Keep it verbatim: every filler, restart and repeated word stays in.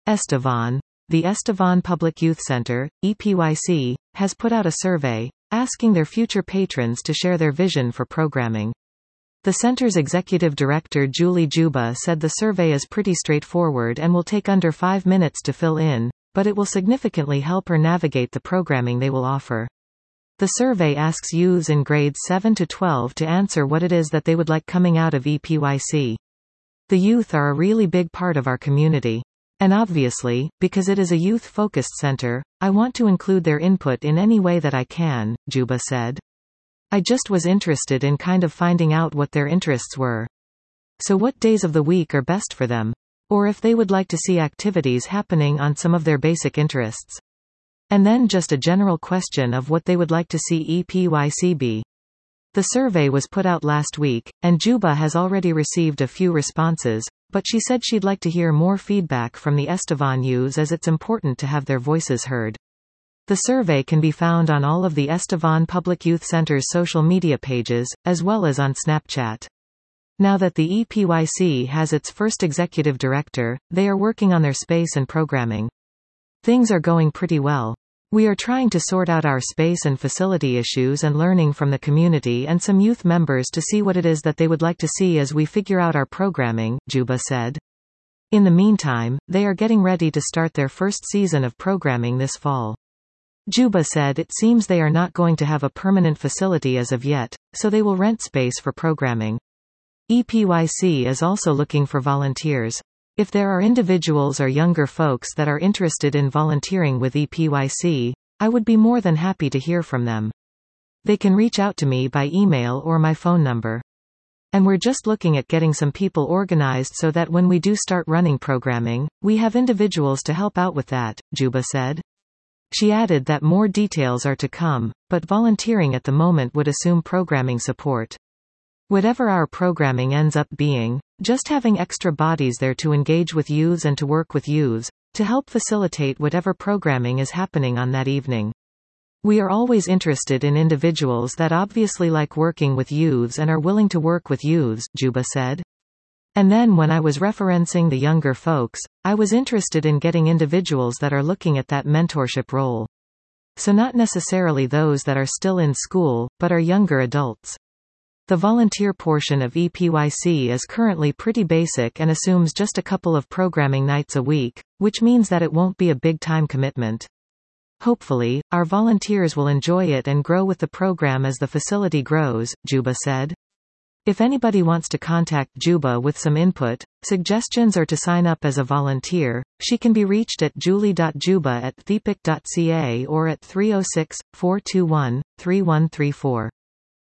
Estevan. The Estevan Public Youth Center, E P Y C, has put out a survey, asking their future patrons to share their vision for programming. The center's executive director Julie Juba said the survey is pretty straightforward and will take under five minutes to fill in, but it will significantly help her navigate the programming they will offer. The survey asks youths in grades seven to twelve to answer what it is that they would like coming out of E P Y C. The youth are a really big part of our community. And obviously, because it is a youth-focused center, I want to include their input in any way that I can, Juba said. I just was interested in kind of finding out what their interests were. So what days of the week are best for them? Or if they would like to see activities happening on some of their basic interests. And then just a general question of what they would like to see E P Y C be. The survey was put out last week, and Juba has already received a few responses, but she said she'd like to hear more feedback from the Estevan youths as it's important to have their voices heard. The survey can be found on all of the Estevan Public Youth Center's social media pages, as well as on Snapchat. Now that the E P Y C has its first executive director, they are working on their space and programming. Things are going pretty well. We are trying to sort out our space and facility issues and learning from the community and some youth members to see what it is that they would like to see as we figure out our programming, Juba said. In the meantime, they are getting ready to start their first season of programming this fall. Juba said it seems they are not going to have a permanent facility as of yet, so they will rent space for programming. E P Y C is also looking for volunteers. If there are individuals or younger folks that are interested in volunteering with E P Y C, I would be more than happy to hear from them. They can reach out to me by email or my phone number. And we're just looking at getting some people organized so that when we do start running programming, we have individuals to help out with that, Juba said. She added that more details are to come, but volunteering at the moment would assume programming support. Whatever our programming ends up being, just having extra bodies there to engage with youths and to work with youths, to help facilitate whatever programming is happening on that evening. We are always interested in individuals that obviously like working with youths and are willing to work with youths, Juba said. And then when I was referencing the younger folks, I was interested in getting individuals that are looking at that mentorship role. So not necessarily those that are still in school, but are younger adults. The volunteer portion of E P Y C is currently pretty basic and assumes just a couple of programming nights a week, which means that it won't be a big time commitment. Hopefully, our volunteers will enjoy it and grow with the program as the facility grows, Juba said. If anybody wants to contact Juba with some input, suggestions or to sign up as a volunteer, she can be reached at julie dot juba at thepic dot c a or at three oh six, four two one, three one three four.